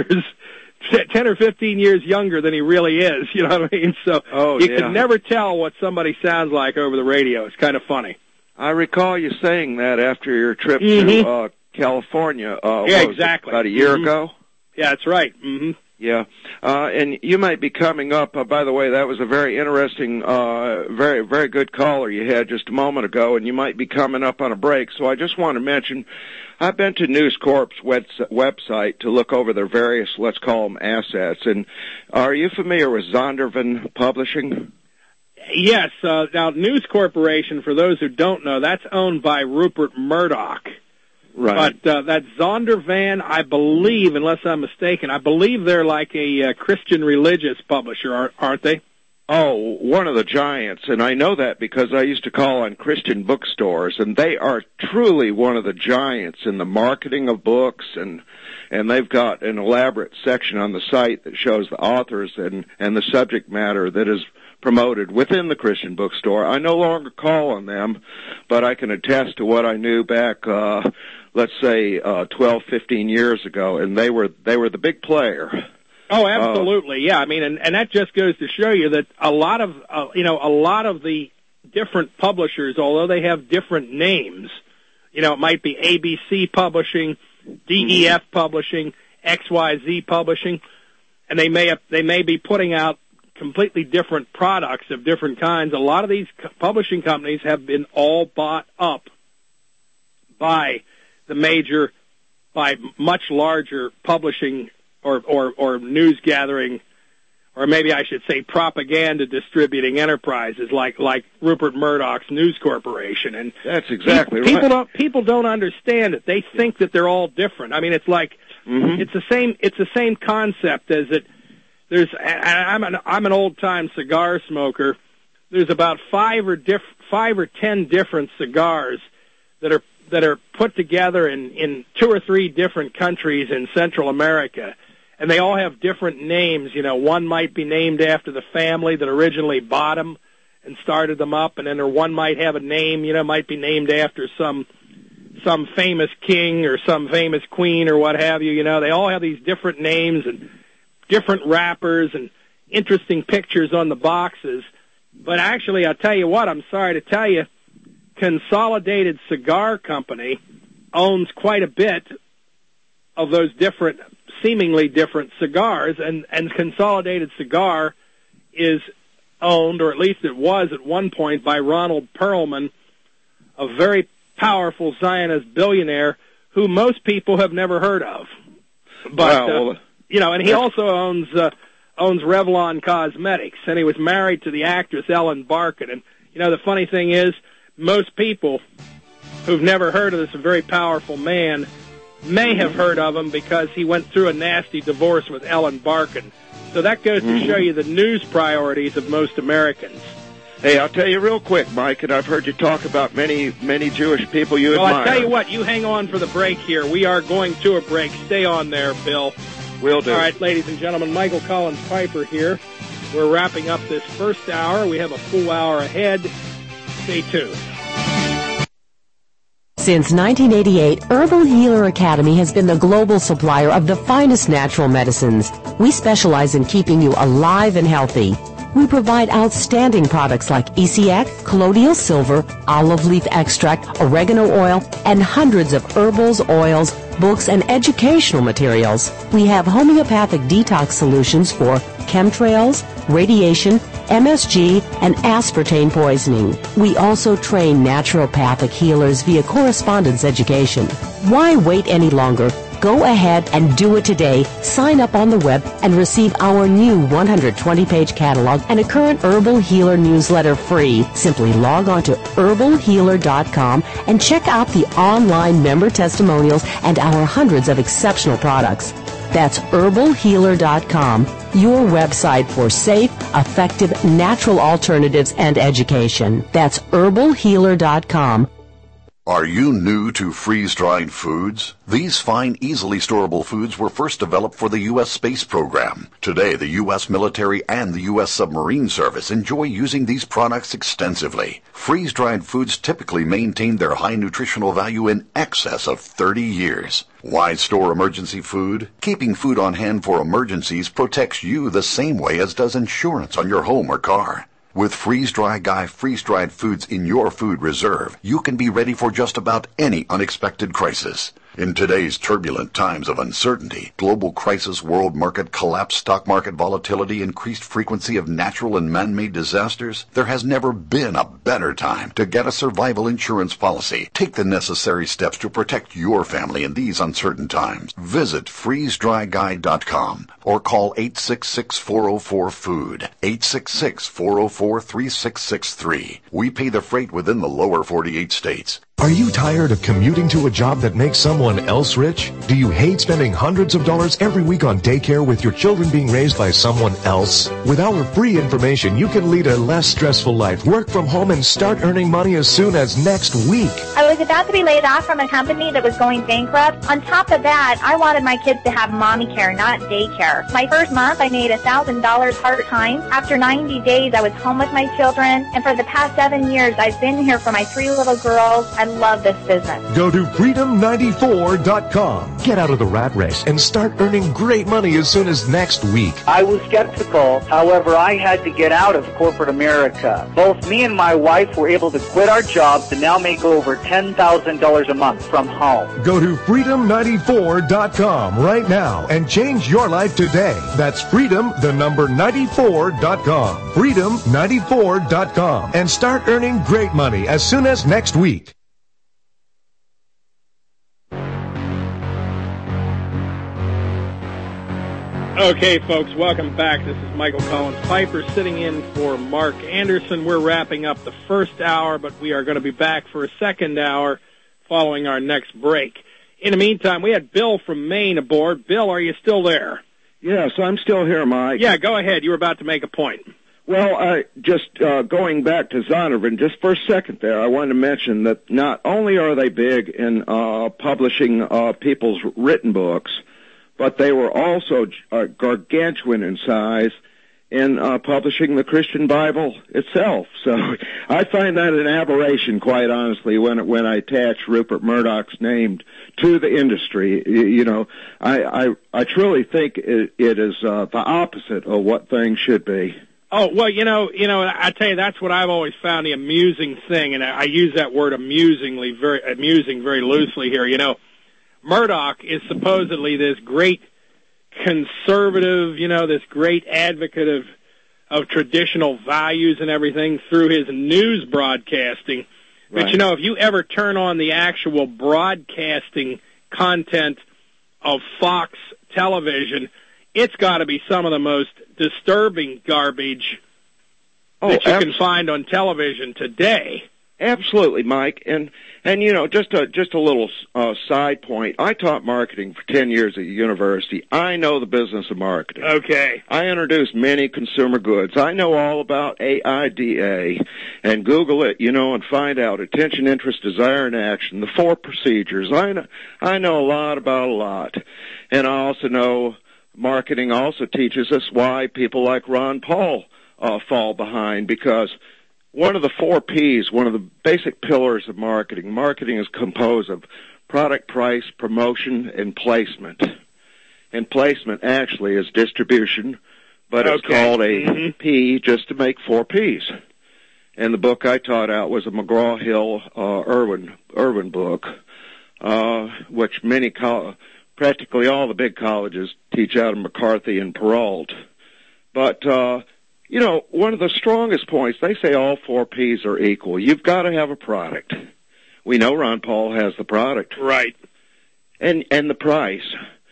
years younger than he really is. You know what I mean? So you can never tell what somebody sounds like over the radio. It's kind of funny. I recall you saying that after your trip to California. Exactly. About a year ago? Yeah, that's right. Mm-hmm. Yeah, and you might be coming up. By the way, that was a very interesting, very, very good caller you had just a moment ago, and you might be coming up on a break. So I just want to mention, I've been to News Corp's website to look over their various, let's call them, assets. And are you familiar with Zondervan Publishing? Yes. Now, News Corporation, for those who don't know, that's owned by Rupert Murdoch. Right. But that Zondervan, I believe, unless I'm mistaken, I believe they're like a Christian religious publisher, aren't they? Oh, one of the giants, and I know that because I used to call on Christian bookstores, and they are truly one of the giants in the marketing of books, and they've got an elaborate section on the site that shows the authors and the subject matter that is promoted within the Christian bookstore. I no longer call on them, but I can attest to what I knew back, let's say, 12, 15 years ago, and they were the big player. Oh, absolutely, yeah. I mean, and that just goes to show you that a lot of the different publishers, although they have different names, it might be ABC Publishing, DEF Publishing, XYZ Publishing, and they may be putting out completely different products of different kinds. A lot of these publishing companies have been all bought up by much larger publishing or news gathering, or maybe I should say propaganda distributing enterprises like Rupert Murdoch's News Corporation. And that's exactly right. People don't understand it. They think that they're all different. I mean, it's like it's the same concept as it. I'm an old time cigar smoker. There's about 5 or 10 different cigars that are put together in 2 or 3 different countries in Central America, and they all have different names. One might be named after the family that originally bought them and started them up, and then one might have a name. Might be named after some famous king or some famous queen or what have you. They all have these different names and different wrappers and interesting pictures on the boxes, But actually, I'll tell you what, I'm sorry to tell you, Consolidated Cigar Company owns quite a bit of those different, seemingly different cigars, and Consolidated Cigar is owned, or at least it was at one point, by Ronald Perlman, a very powerful Zionist billionaire who most people have never heard of. But, and he also owns Revlon Cosmetics, and he was married to the actress Ellen Barkin. And, the funny thing is, most people who've never heard of this very powerful man may have heard of him because he went through a nasty divorce with Ellen Barkin. So that goes to show you the news priorities of most Americans. Hey, I'll tell you real quick, Mike, and I've heard you talk about many Jewish people you admire. Well, I'll tell you what, you hang on for the break here. We are going to a break. Stay on there, Bill. Will do. All right, ladies and gentlemen, Michael Collins Piper here. We're wrapping up this first hour. We have a full hour ahead. Stay tuned. Since 1988, Herbal Healer Academy has been the global supplier of the finest natural medicines. We specialize in keeping you alive and healthy. We provide outstanding products like ECX, colloidal silver, olive leaf extract, oregano oil, and hundreds of herbals, oils, books, and educational materials. We have homeopathic detox solutions for chemtrails, radiation, MSG, and aspartame poisoning. We also train naturopathic healers via correspondence education. Why wait any longer? Go ahead and do it today. Sign up on the web and receive our new 120-page catalog and a current Herbal Healer newsletter free. Simply log on to herbalhealer.com and check out the online member testimonials and our hundreds of exceptional products. That's herbalhealer.com, your website for safe, effective, natural alternatives and education. That's herbalhealer.com. Are you new to freeze-dried foods? These fine, easily storable foods were first developed for the U.S. space program. Today, the U.S. military and the U.S. submarine service enjoy using these products extensively. Freeze-dried foods typically maintain their high nutritional value in excess of 30 years. Why store emergency food? Keeping food on hand for emergencies protects you the same way as does insurance on your home or car. With Freeze-Dry Guy freeze-dried foods in your food reserve, you can be ready for just about any unexpected crisis. In today's turbulent times of uncertainty, global crisis, world market collapse, stock market volatility, increased frequency of natural and man-made disasters, there has never been a better time to get a survival insurance policy. Take the necessary steps to protect your family in these uncertain times. Visit freezedryguy.com or call 866-404-FOOD, 866-404-3663. We pay the freight within the lower 48 states. Are you tired of commuting to a job that makes someone else rich? Do you hate spending hundreds of dollars every week on daycare with your children being raised by someone else? With our free information, you can lead a less stressful life, work from home, and start earning money as soon as next week. I was about to be laid off from a company that was going bankrupt. On top of that, I wanted my kids to have mommy care, not daycare. My first month, I made $1,000 part-time. After 90 days, I was home with my children, and for the past 7 years, I've been here for my 3 little girls. I love this business. Go to freedom94.com. Get out of the rat race and start earning great money as soon as next week. I was skeptical. However, I had to get out of corporate America. Both me and my wife were able to quit our jobs and now make over $10,000 a month from home. Go to freedom94.com right now and change your life today. That's freedom94.com. freedom94.com. And start earning great money as soon as next week. Okay, folks, welcome back. This is Michael Collins Piper sitting in for Mark Anderson. We're wrapping up the first hour, but we are going to be back for a second hour following our next break. In the meantime, we had Bill from Maine aboard. Bill, are you still there? Yes, I'm still here, Mike. Yeah, go ahead. You were about to make a point. Well, just going back to Zondervan, just for a second there, I wanted to mention that not only are they big in publishing people's written books, but they were also gargantuan in size in publishing the Christian Bible itself. So I find that an aberration, quite honestly, when I attach Rupert Murdoch's name to the industry. You know, I truly think it is the opposite of what things should be. Oh, well, I tell you, that's what I've always found the amusing thing, and I use that word amusing very loosely here. Murdoch is supposedly this great conservative, this great advocate of traditional values and everything through his news broadcasting. Right. But, if you ever turn on the actual broadcasting content of Fox television, it's got to be some of the most disturbing garbage that you can find on television today. Absolutely, Mike. And just a little side point. I taught marketing for 10 years at university. I know the business of marketing. Okay. I introduced many consumer goods. I know all about AIDA. And Google it, and find out attention, interest, desire, and action, the 4 procedures. I know a lot about a lot. And I also know marketing also teaches us why people like Ron Paul fall behind, because one of the 4 Ps, one of the basic pillars of marketing is composed of product, price, promotion, and placement. And placement actually is distribution, but it's called a P just to make 4 Ps. And the book I taught out was a McGraw-Hill Irwin book, which practically all the big colleges teach out of McCarthy and Peralt. But, one of the strongest points, they say all 4 Ps are equal. You've got to have a product. We know Ron Paul has the product. Right. And the price.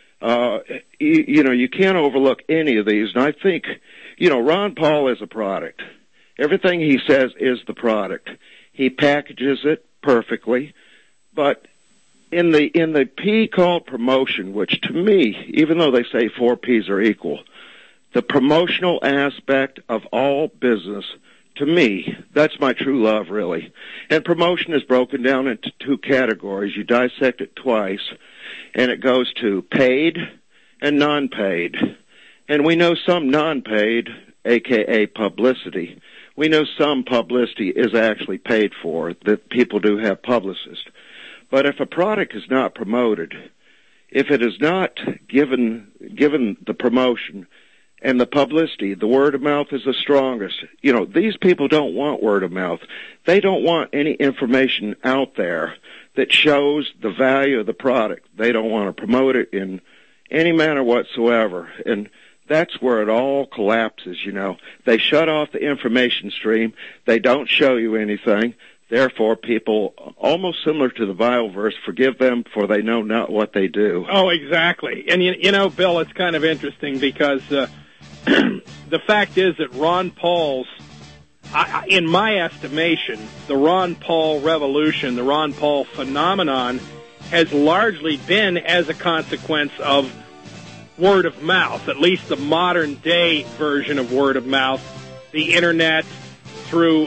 You can't overlook any of these. And I think, Ron Paul is a product. Everything he says is the product. He packages it perfectly. But in the P called promotion, which to me, even though they say 4 Ps are equal, the promotional aspect of all business, to me, that's my true love, really. And promotion is broken down into 2 categories. You dissect it twice, and it goes to paid and non-paid. And we know some non-paid, a.k.a. publicity. We know some publicity is actually paid for, that people do have publicists. But if a product is not promoted, if it is not given the promotion and the publicity, the word of mouth is the strongest. These people don't want word of mouth. They don't want any information out there that shows the value of the product. They don't want to promote it in any manner whatsoever. And that's where it all collapses, They shut off the information stream. They don't show you anything. Therefore, people, almost similar to the Bible verse, forgive them, for they know not what they do. Oh, exactly. And, Bill, it's kind of interesting because the fact is that Ron Paul's, in my estimation, the Ron Paul revolution, the Ron Paul phenomenon, has largely been as a consequence of word of mouth, at least the modern day version of word of mouth, the internet, through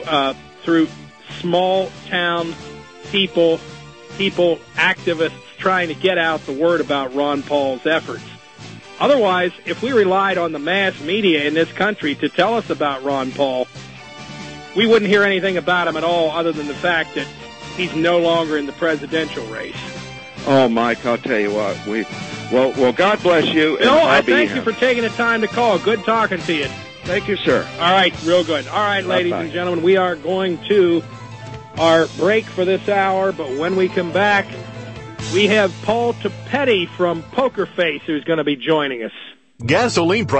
small town people, activists trying to get out the word about Ron Paul's efforts. Otherwise, if we relied on the mass media in this country to tell us about Ron Paul, we wouldn't hear anything about him at all other than the fact that he's no longer in the presidential race. Oh, Mike, I'll tell you what. Well, God bless you. No, I thank you for taking the time to call. Good talking to you. Thank you, sir. All right, real good. All right, ladies and gentlemen, we are going to our break for this hour, but when we come back, we have Paul Tapetti from Poker Face who's going to be joining us. Gasoline prices